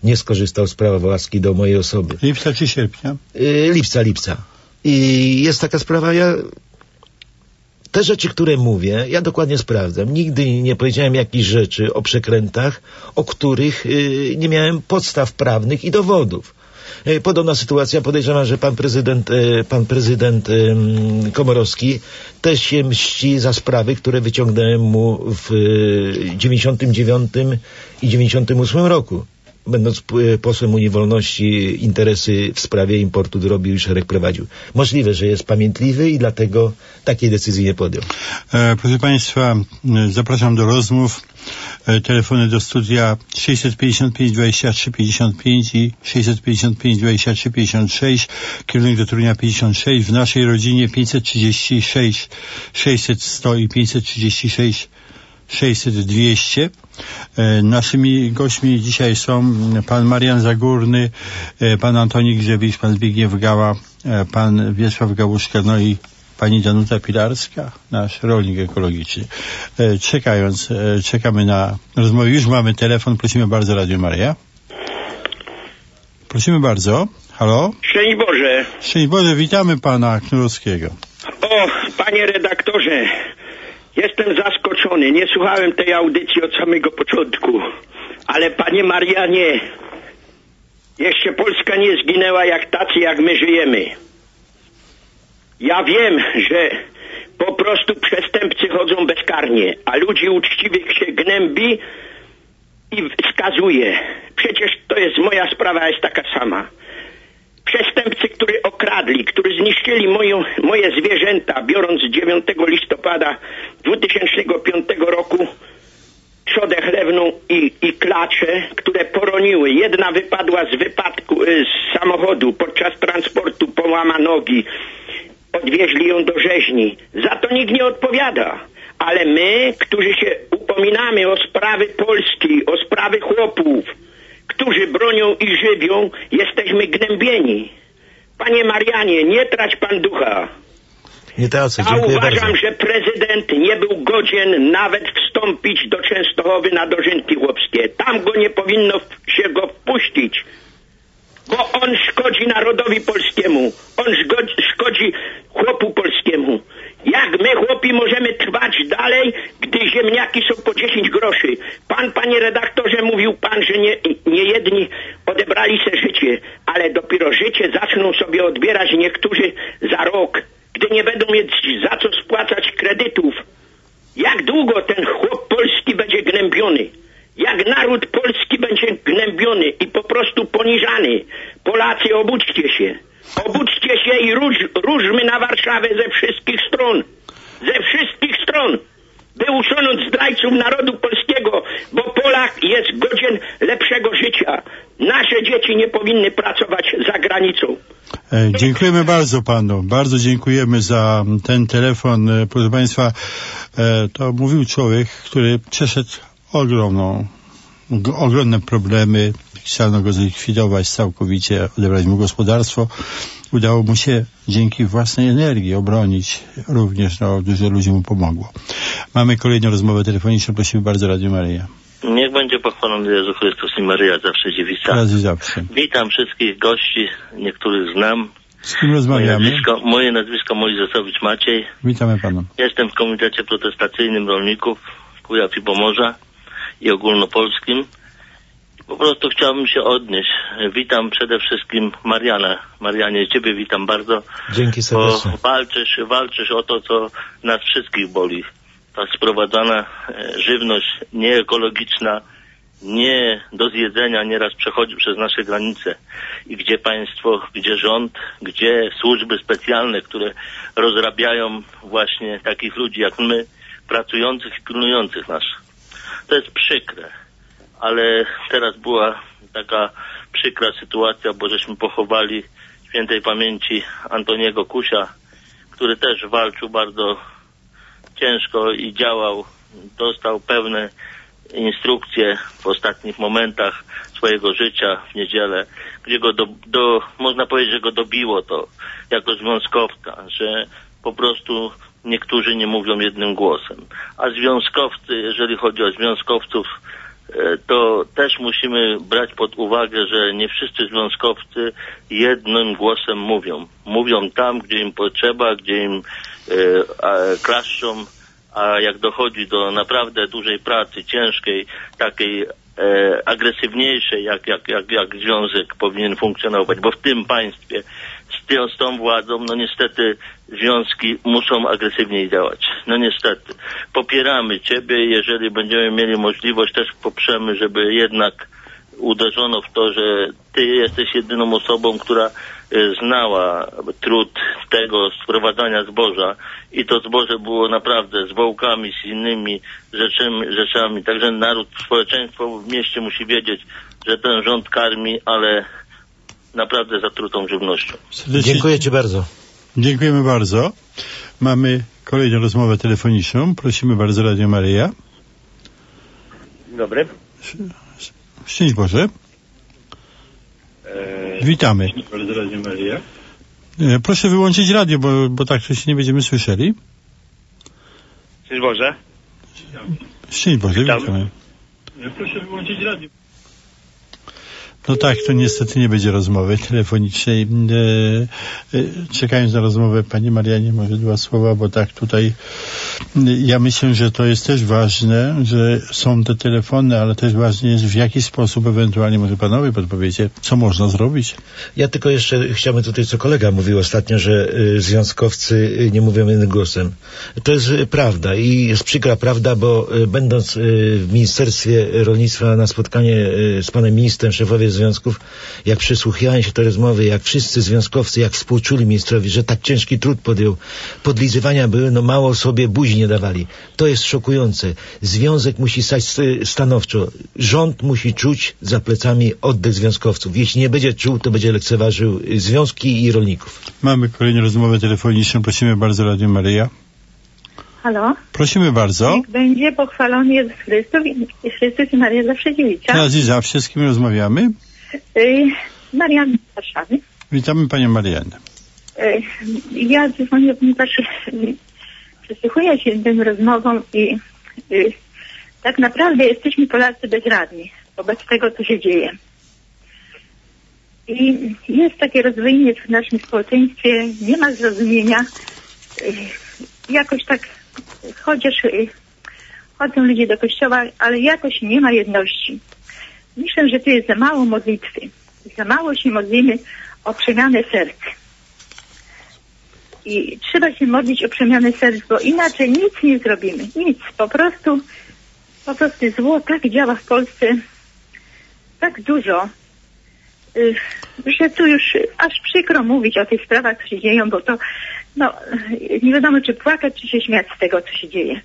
nie skorzystał z prawa łaski do mojej osoby. Lipca czy sierpnia? Lipca. I jest taka sprawa, te rzeczy, które mówię, ja dokładnie sprawdzam. Nigdy nie powiedziałem jakichś rzeczy o przekrętach, o których nie miałem podstaw prawnych i dowodów. Podobna sytuacja, podejrzewam, że pan prezydent Komorowski też się mści za sprawy, które wyciągnąłem mu w 99 i 98 roku. Będąc posłem Unii Wolności, interesy w sprawie importu drobiu i szereg prowadził. Możliwe, że jest pamiętliwy i dlatego takiej decyzji nie podjął. Proszę Państwa, zapraszam do rozmów. Telefony do studia 655 23 55 i 655 23 56, kierunek do Torunia 56, w naszej rodzinie 536 600 100 i 536 600 200. Naszymi gośćmi dzisiaj są pan Marian Zagórny, pan Antoni Grzebicz, pan Zbigniew Gała, pan Wiesław Gałuszka, no i pani Danuta Pilarska, nasz rolnik ekologiczny. Czekamy na rozmowę. Już mamy telefon. Prosimy bardzo, Radio Maryja. Prosimy bardzo. Halo? Szczęść Boże. Szczęść Boże, witamy pana Knurowskiego. O, panie redaktorze, jestem zaskoczony. Nie słuchałem tej audycji od samego początku. Ale panie Marianie, jeszcze Polska nie zginęła jak tacy, jak my żyjemy. Ja wiem, że po prostu przestępcy chodzą bezkarnie, a ludzi uczciwych się gnębi i skazuje. Przecież to jest moja sprawa, jest taka sama. Przestępcy, którzy okradli, którzy zniszczyli moje zwierzęta, biorąc 9 listopada 2005 roku trzodę chlewną i klacze, które poroniły. Jedna wypadła z samochodu podczas transportu, połama nogi. Odwieźli ją do rzeźni. Za to nikt nie odpowiada. Ale my, którzy się upominamy o sprawy Polski, o sprawy chłopów, którzy bronią i żywią, jesteśmy gnębieni. Panie Marianie, nie trać pan ducha. Nie tracę, ja dziękuję uważam, bardzo. że prezydent nie był godzien nawet wstąpić do Częstochowy na dożynki chłopskie. Tam go nie powinno się go wpuścić. Bo on szkodzi narodowi polskiemu. On szkodzi chłopu polskiemu. Jak my, chłopi, możemy trwać dalej, gdy ziemniaki są po 10 groszy? Panie redaktorze, mówił pan, że nie jedni odebrali se życie, ale dopiero życie zaczną sobie odbierać niektórzy za rok, gdy nie będą mieć za co spłacać kredytów. Jak długo ten chłop polski będzie gnębiony? Jak naród polski będzie gnębiony i po prostu poniżany? Polacy, obudźcie się. Obudźcie się i ruszmy na Warszawę ze wszystkich stron. Ze wszystkich stron. By usunąć zdrajców narodu polskiego, bo Polak jest godzien lepszego życia. Nasze dzieci nie powinny pracować za granicą. Dziękujemy bardzo panu. Bardzo dziękujemy za ten telefon. Proszę państwa, to mówił człowiek, który przeszedł ogromne problemy. Chciano go zlikwidować całkowicie, odebrać mu gospodarstwo. Udało mu się dzięki własnej energii obronić. Również dużo ludzi mu pomogło. Mamy kolejną rozmowę telefoniczną. Prosimy bardzo, Radio Maryja. Niech będzie pochwalony Jezus Chrystus i Maryja zawsze dziewica. Raz i zawsze. Witam wszystkich gości, niektórych znam. Z kim rozmawiamy? Moje nazwisko Mojżeszowicz Maciej. Witamy pana. Jestem w Komitecie Protestacyjnym Rolników Kujaw i Pomorza i ogólnopolskim. Po prostu chciałbym się odnieść. Witam przede wszystkim Mariana. Marianie, ciebie witam bardzo. Dzięki serdecznie. Bo walczysz o to, co nas wszystkich boli. Ta sprowadzana żywność nieekologiczna, nie do zjedzenia nieraz przechodzi przez nasze granice. I gdzie państwo, gdzie rząd, gdzie służby specjalne, które rozrabiają właśnie takich ludzi jak my, pracujących i pilnujących nas. To jest przykre. Ale teraz była taka przykra sytuacja, bo żeśmy pochowali świętej pamięci Antoniego Kusia, który też walczył bardzo ciężko i działał. Dostał pełne instrukcje w ostatnich momentach swojego życia w niedzielę, gdzie go można powiedzieć, że go dobiło to jako związkowca, że po prostu niektórzy nie mówią jednym głosem. A związkowcy, jeżeli chodzi o związkowców, to też musimy brać pod uwagę, że nie wszyscy związkowcy jednym głosem mówią. Mówią tam, gdzie im potrzeba, gdzie im klaszczą, a jak dochodzi do naprawdę dużej pracy, ciężkiej, takiej agresywniejszej, jak związek powinien funkcjonować, bo w tym państwie z tą władzą, no niestety związki muszą agresywniej działać. No niestety. Popieramy Ciebie, jeżeli będziemy mieli możliwość, też poprzemy, żeby jednak uderzono w to, że Ty jesteś jedyną osobą, która znała trud tego sprowadzania zboża i to zboże było naprawdę z wołkami, z innymi rzeczami. Także naród, społeczeństwo w mieście musi wiedzieć, że ten rząd karmi, ale naprawdę zatrutą żywnością. Dziękuję Ci bardzo. Dziękujemy bardzo. Mamy kolejną rozmowę telefoniczną. Prosimy bardzo, Radio Maryja. Dzień dobry. Szczęść Boże. Witamy. Bardzo, Radio Maryja. Proszę wyłączyć radio, bo tak to się nie będziemy słyszeli. Szczęść Boże. Szczęść Boże, witamy. Proszę wyłączyć radio. No tak, to niestety nie będzie rozmowy telefonicznej. Czekając na rozmowę, Pani Marianie, może 2 słowa, bo tak tutaj ja myślę, że to jest też ważne, że są te telefony, ale też ważne jest, w jaki sposób ewentualnie może Panowie podpowiecie, co można zrobić. Ja tylko jeszcze chciałbym tutaj, co kolega mówił ostatnio, że związkowcy nie mówią jednym głosem. To jest prawda i jest przykra prawda, bo będąc w Ministerstwie Rolnictwa na spotkanie z panem ministrem, szefowie związków, jak przysłuchiwałem się tej rozmowy, jak wszyscy związkowcy, jak współczuli ministrowi, że tak ciężki trud podjął, podlizywania były, no mało sobie buzi nie dawali. To jest szokujące. Związek musi stać stanowczo. Rząd musi czuć za plecami oddech związkowców. Jeśli nie będzie czuł, to będzie lekceważył związki i rolników. Mamy kolejną rozmowę telefoniczną. Prosimy bardzo, Radio Maryja. Halo? Prosimy bardzo. Niech będzie pochwalony Jezus Chrystus i Maria zawsze dziewica. Teraz i zawsze, z kim rozmawiamy? Marianna z Warszawy. Witamy Panią Mariannę. Ja dzwonię, ponieważ przysłuchuję się tym rozmowom i tak naprawdę jesteśmy Polacy bezradni wobec tego, co się dzieje. I jest takie rozdwojenie w naszym społeczeństwie, nie ma zrozumienia. Jakoś tak chodzą ludzie do kościoła, ale jakoś nie ma jedności. Myślę, że tu jest za mało modlitwy. Za mało się modlimy o przemianę serc. I trzeba się modlić o przemianę serc, bo inaczej nic nie zrobimy. Nic. Po prostu zło tak działa w Polsce, tak dużo, że tu już aż przykro mówić o tych sprawach, co się dzieją, bo to nie wiadomo, czy płakać, czy się śmiać z tego, co się dzieje.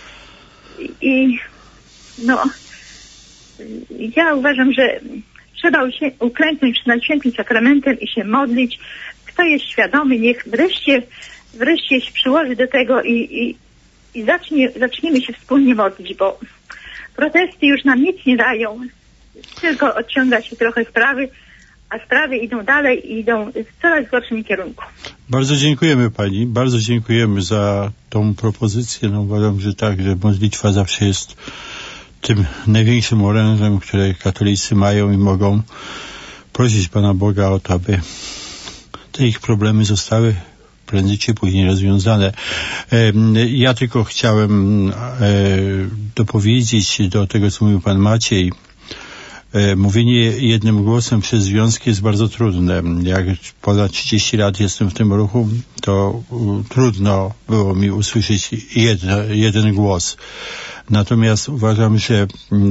Ja uważam, że trzeba uklęknąć nad Świętym Sakramentem i się modlić. Kto jest świadomy, niech wreszcie się przyłoży do tego i zaczniemy się wspólnie modlić, bo protesty już nam nic nie dają. Tylko odciąga się trochę sprawy, a sprawy idą dalej i idą w coraz gorszym kierunku. Bardzo dziękujemy Pani, bardzo dziękujemy za tą propozycję. No, uważam, że tak, że modlitwa zawsze jest tym największym orężem, które katolicy mają i mogą prosić Pana Boga o to, aby te ich problemy zostały prędzej czy później rozwiązane. Ja tylko chciałem dopowiedzieć do tego, co mówił Pan Maciej. Mówienie jednym głosem przez związki jest bardzo trudne. Jak ponad 30 lat jestem w tym ruchu, to trudno było mi usłyszeć jeden głos. Natomiast uważam, że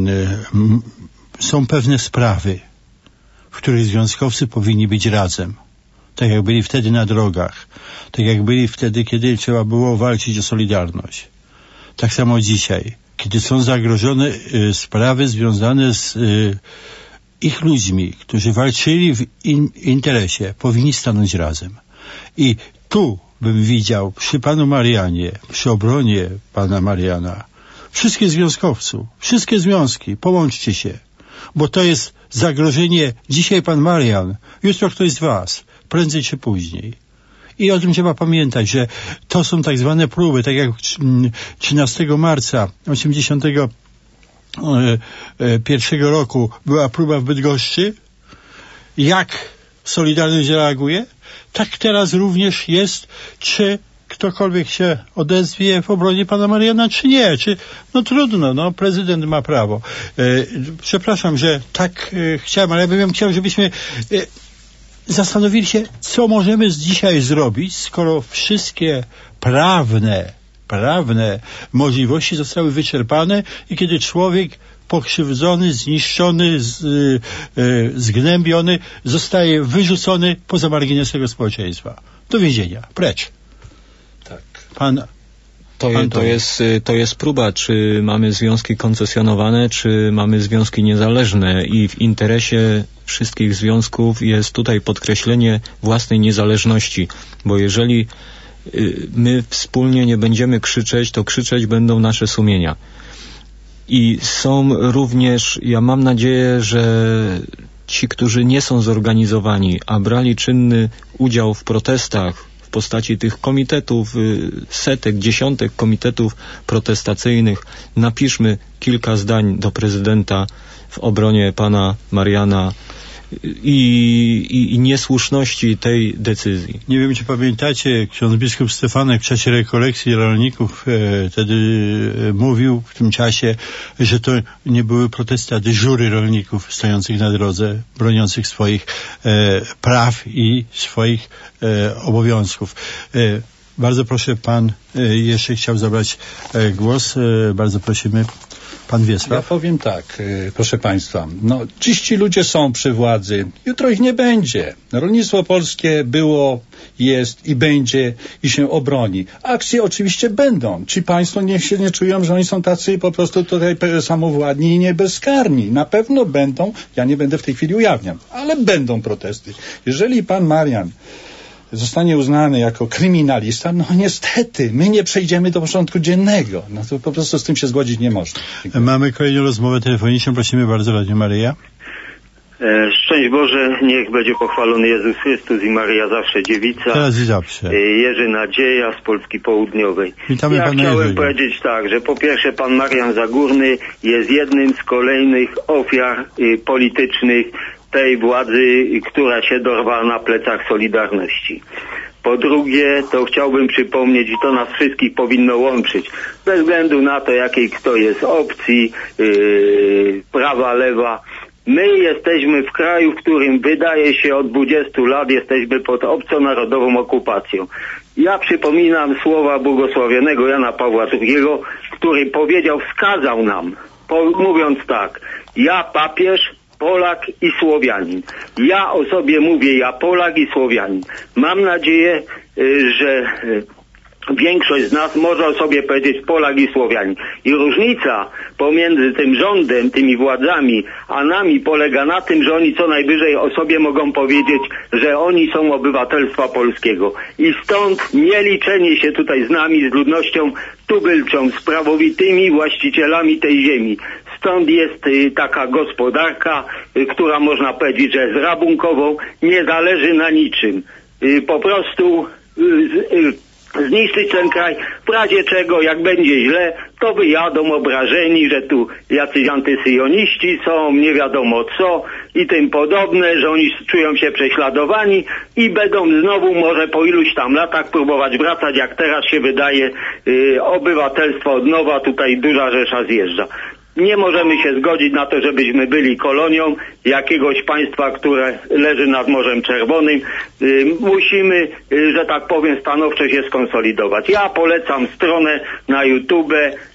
są pewne sprawy, w których związkowcy powinni być razem. Tak jak byli wtedy na drogach. Tak jak byli wtedy, kiedy trzeba było walczyć o Solidarność. Tak samo dzisiaj. Kiedy są zagrożone sprawy związane z ich ludźmi, którzy walczyli w interesie, powinni stanąć razem. I tu bym widział przy Panu Marianie, przy obronie Pana Mariana, wszystkich związkowców, wszystkie związki, połączcie się, bo to jest zagrożenie dzisiaj Pan Marian, jutro ktoś z Was, prędzej czy później. I o tym trzeba pamiętać, że to są tak zwane próby, tak jak 13 marca 1989 2001 roku była próba w Bydgoszczy, jak Solidarność reaguje, tak teraz również jest, czy ktokolwiek się odezwie w obronie pana Mariana, czy nie, no trudno, no prezydent ma prawo. Przepraszam, że tak chciałem, ale ja bym chciał, żebyśmy zastanowili się, co możemy dzisiaj zrobić, skoro wszystkie prawne możliwości zostały wyczerpane i kiedy człowiek pokrzywdzony, zniszczony, zgnębiony zostaje wyrzucony poza margines tego społeczeństwa. Do więzienia. Precz. Tak. To jest próba, czy mamy związki koncesjonowane, czy mamy związki niezależne i w interesie wszystkich związków jest tutaj podkreślenie własnej niezależności, bo jeżeli my wspólnie nie będziemy krzyczeć, to krzyczeć będą nasze sumienia. I są również, ja mam nadzieję, że ci, którzy nie są zorganizowani, a brali czynny udział w protestach w postaci tych komitetów, setek, dziesiątek komitetów protestacyjnych, napiszmy kilka zdań do prezydenta w obronie pana Mariana i niesłuszności tej decyzji. Nie wiem, czy pamiętacie, ksiądz biskup Stefanek w czasie rekolekcji rolników wtedy mówił w tym czasie, że to nie były protesty, a dyżury rolników stojących na drodze, broniących swoich praw i swoich obowiązków. Bardzo proszę, pan jeszcze chciał zabrać głos. Bardzo prosimy. Pan Wiesław? Ja powiem tak, proszę państwa, dziś ci ludzie są przy władzy, jutro ich nie będzie. Rolnictwo polskie było, jest i będzie i się obroni. Akcje oczywiście będą. Ci państwo niech się nie czują, że oni są tacy po prostu tutaj samowładni i nie bezkarni. Na pewno będą, ja nie będę w tej chwili ujawniał, ale będą protesty. Jeżeli pan Marian zostanie uznany jako kryminalista, niestety, my nie przejdziemy do porządku dziennego. To po prostu z tym się zgodzić nie można. Dziękuję. Mamy kolejną rozmowę telefoniczną. Prosimy bardzo, Radio Maryja. Szczęść Boże, niech będzie pochwalony Jezus Chrystus i Maryja zawsze dziewica. Teraz i zawsze. Jerzy Nadzieja z Polski Południowej. Witamy pana chciałem Jerzego. powiedzieć tak, że po pierwsze pan Marian Zagórny jest jednym z kolejnych ofiar politycznych tej władzy, która się dorwała na plecach Solidarności. Po drugie, to chciałbym przypomnieć, i to nas wszystkich powinno łączyć, bez względu na to, jakiej kto jest opcji, prawa, lewa. My jesteśmy w kraju, w którym wydaje się od 20 lat jesteśmy pod obconarodową okupacją. Ja przypominam słowa błogosławionego Jana Pawła II, który powiedział, wskazał nam, mówiąc tak, ja papież, Polak i Słowianin. Ja o sobie mówię, ja Polak i Słowianin. Mam nadzieję, że większość z nas może o sobie powiedzieć Polak i Słowianin. I różnica pomiędzy tym rządem, tymi władzami, a nami polega na tym, że oni co najwyżej o sobie mogą powiedzieć, że oni są obywatelstwa polskiego. I stąd nie liczenie się tutaj z nami, z ludnością tubylczą, z prawowitymi właścicielami tej ziemi. Stąd jest taka gospodarka, która można powiedzieć, że jest rabunkową, nie zależy na niczym. Po prostu zniszczyć ten kraj, w razie czego, jak będzie źle, to wyjadą obrażeni, że tu jacyś antysyjoniści są, nie wiadomo co i tym podobne, że oni czują się prześladowani i będą znowu może po iluś tam latach próbować wracać, jak teraz się wydaje, obywatelstwo od nowa, tutaj duża rzesza zjeżdża. Nie możemy się zgodzić na to, żebyśmy byli kolonią jakiegoś państwa, które leży nad Morzem Czerwonym. Musimy, że tak powiem, stanowczo się skonsolidować. Ja polecam stronę na YouTube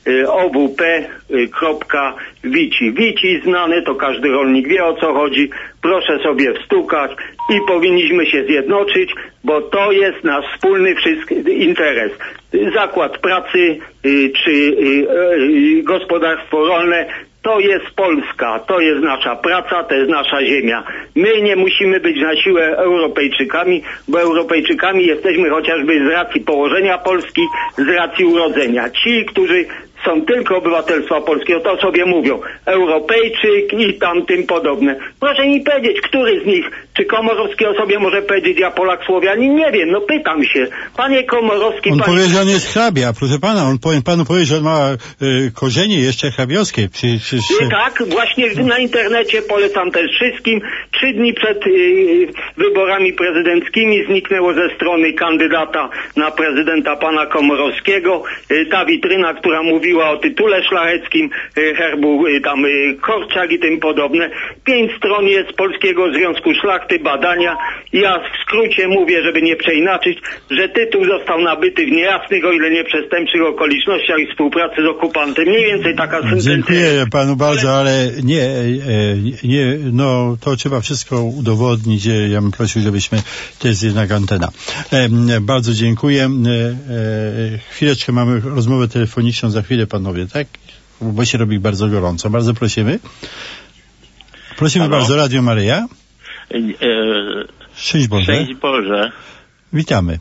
owp.wici. Wici znany, to każdy rolnik wie, o co chodzi. Proszę sobie wstukać i powinniśmy się zjednoczyć, bo to jest nasz wspólny interes. Zakład pracy czy gospodarstwo rolne, to jest Polska, to jest nasza praca, to jest nasza ziemia. My nie musimy być na siłę Europejczykami, bo Europejczykami jesteśmy chociażby z racji położenia Polski, z racji urodzenia. Ci, którzy są tylko obywatelstwa polskiego, to sobie mówią Europejczyk i tam tym podobne. Proszę mi powiedzieć, który z nich, czy Komorowski o sobie może powiedzieć, ja Polak Słowianin? Nie wiem, no pytam się. Panie Komorowski... On powie, że on jest hrabia, proszę pana, on panu powie, że on ma korzenie jeszcze hrabiowskie. Tak, właśnie na internecie polecam też wszystkim. 3 dni przed wyborami prezydenckimi zniknęło ze strony kandydata na prezydenta pana Komorowskiego ta witryna, która mówiła o tytule szlacheckim, herbu tam Korczak i tym podobne. 5 stron jest z Polskiego Związku Szlachty, badania. Ja w skrócie mówię, żeby nie przeinaczyć, że tytuł został nabyty w niejasnych, o ile nie przestępczych okolicznościach i współpracy z okupantem. Mniej więcej taka sentencja. Dziękuję panu bardzo, ale nie, no to trzeba wszystko udowodnić. Ja bym prosił, żebyśmy, to jest jednak antena. Bardzo dziękuję. Chwileczkę mamy rozmowę telefoniczną za chwilę, panowie, tak? Bo się robi bardzo gorąco. Bardzo prosimy. Prosimy bardzo, Radio Maryja. Szczęść Boże. Szczęść Boże. Witamy.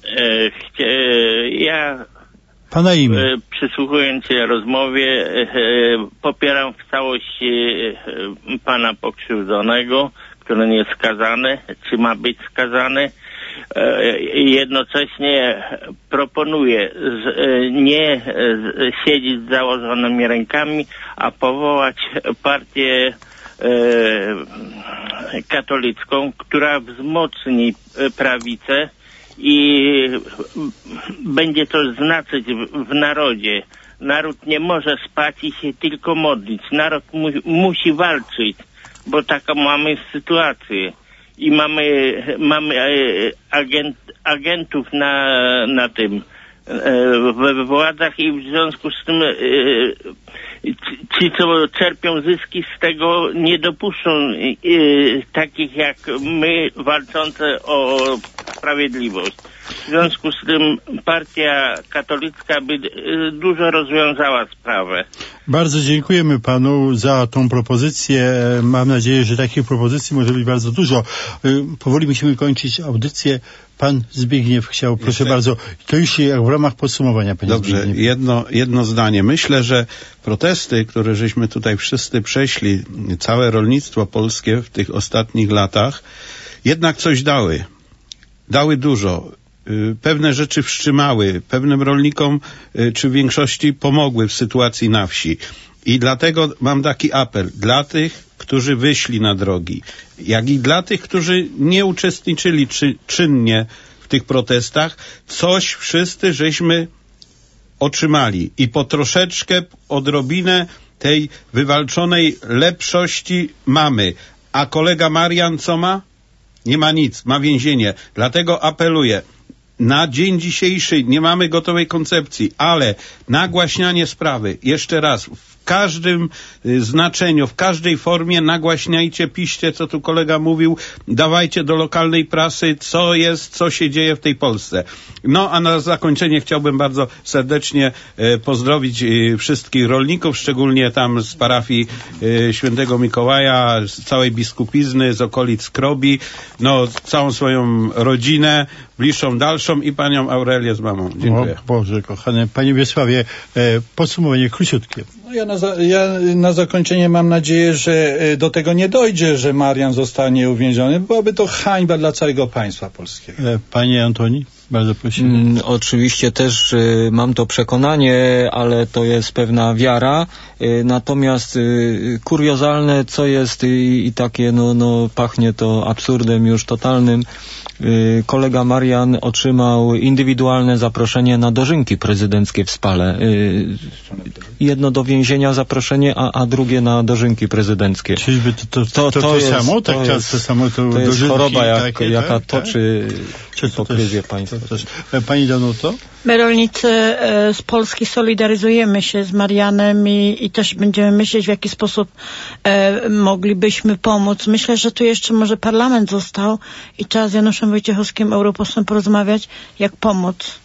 Ja pana imię. Przysłuchując się rozmowie, popieram w całości pana pokrzywdzonego, który nie jest skazany, czy ma być skazany. Jednocześnie proponuję nie siedzieć z założonymi rękami, a powołać partię katolicką, która wzmocni prawicę i będzie to znaczyć w narodzie. Naród nie może spać i się tylko modlić. Naród musi walczyć, bo taką mamy sytuację. I mamy agentów na tym we władzach i w związku z tym ci, co czerpią zyski z tego, nie dopuszczą takich jak my, walczące o sprawiedliwość. W związku z tym partia katolicka by dużo rozwiązała sprawę. Bardzo dziękujemy panu za tą propozycję. Mam nadzieję, że takich propozycji może być bardzo dużo. Powoli musimy kończyć audycję. Pan Zbigniew chciał, proszę bardzo, to już jak w ramach podsumowania, panie Dobrze, Zbigniew. jedno zdanie. Myślę, że protesty, które żeśmy tutaj wszyscy przeszli, całe rolnictwo polskie w tych ostatnich latach, jednak coś dały. Dały dużo. Pewne rzeczy wstrzymały, pewnym rolnikom czy większości pomogły w sytuacji na wsi. I dlatego mam taki apel dla tych, którzy wyszli na drogi, jak i dla tych, którzy nie uczestniczyli czynnie w tych protestach, coś wszyscy żeśmy otrzymali i po troszeczkę, odrobinę tej wywalczonej lepszości mamy. A kolega Marian co ma? Nie ma nic, ma więzienie. Dlatego apeluję. Na dzień dzisiejszy nie mamy gotowej koncepcji, ale nagłaśnianie sprawy, jeszcze raz, w każdym znaczeniu, w każdej formie nagłaśniajcie, piszcie, co tu kolega mówił, dawajcie do lokalnej prasy, co jest, co się dzieje w tej Polsce. No, a na zakończenie chciałbym bardzo serdecznie pozdrowić wszystkich rolników, szczególnie tam z parafii Świętego Mikołaja, z całej biskupizny, z okolic Krobi, no, całą swoją rodzinę, bliższą, dalszą i panią Aurelię z mamą. Dziękuję. O Boże, kochany. Panie Wiesławie, podsumowanie króciutkie. No ja na zakończenie mam nadzieję, że do tego nie dojdzie, że Marian zostanie uwięziony. Byłaby to hańba dla całego państwa polskiego. Panie Antoni, bardzo prosimy. Oczywiście też mam to przekonanie, ale to jest pewna wiara. Natomiast kuriozalne, co jest i takie, no pachnie to absurdem już totalnym. Kolega Marian otrzymał indywidualne zaproszenie na dożynki prezydenckie w Spale. Jedno do więzienia zaproszenie, a drugie na dożynki prezydenckie. Czyżby to jest, samo? Tak, to samo to jest choroba, jaka toczy Czy pokrywie państwa. Pani Danuto? My rolnicy z Polski solidaryzujemy się z Marianem i też będziemy myśleć, w jaki sposób moglibyśmy pomóc. Myślę, że tu jeszcze może parlament został i trzeba z Januszem Wojciechowskim, europosłem, porozmawiać, jak pomóc.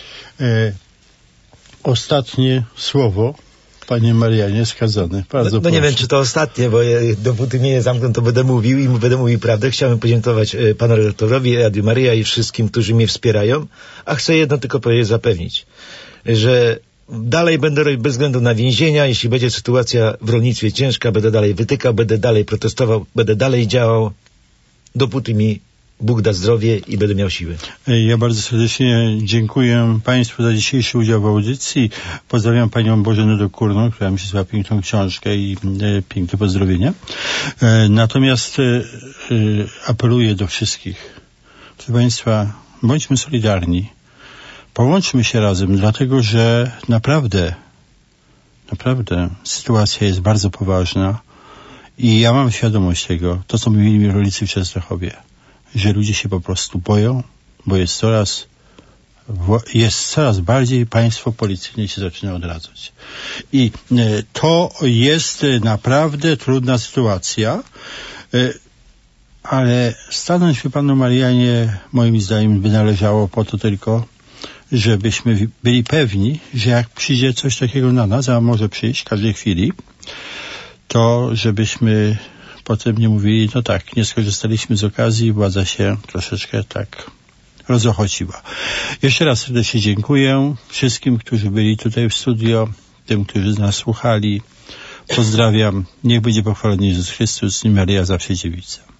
Ostatnie słowo. Panie Marianie, skazany. Bardzo no nie wiem, czy to ostatnie, bo dopóty mnie nie zamkną, to będę mówił i będę mówił prawdę. Chciałem podziękować panu redaktorowi, Radio Maryja i wszystkim, którzy mnie wspierają, a chcę jedno tylko powiedzieć, zapewnić, że dalej będę robił bez względu na więzienia. Jeśli będzie sytuacja w rolnictwie ciężka, będę dalej wytykał, będę dalej protestował, będę dalej działał, dopóty mi Bóg da zdrowie i będę miał siły. Ja bardzo serdecznie dziękuję Państwu za dzisiejszy udział w audycji. Pozdrawiam Panią Bożenę Dokurną, która mi przysłała piękną książkę i piękne pozdrowienia. Natomiast apeluję do wszystkich. Proszę Państwa, bądźmy solidarni. Połączmy się razem, dlatego że naprawdę sytuacja jest bardzo poważna i ja mam świadomość tego, to co mówili mi rolnicy w Częstochowie, że ludzie się po prostu boją, bo jest coraz bardziej państwo policyjne się zaczyna odradzać. I to jest naprawdę trudna sytuacja, ale stanąć przy Panu Marianie, moim zdaniem, by należało po to tylko, żebyśmy byli pewni, że jak przyjdzie coś takiego na nas, a może przyjść w każdej chwili, to żebyśmy potem nie mówili, no tak, nie skorzystaliśmy z okazji, władza się troszeczkę tak rozochociła. Jeszcze raz serdecznie dziękuję wszystkim, którzy byli tutaj w studio, tym, którzy nas słuchali. Pozdrawiam. Niech będzie pochwalony Jezus Chrystus i Maryja zawsze dziewica.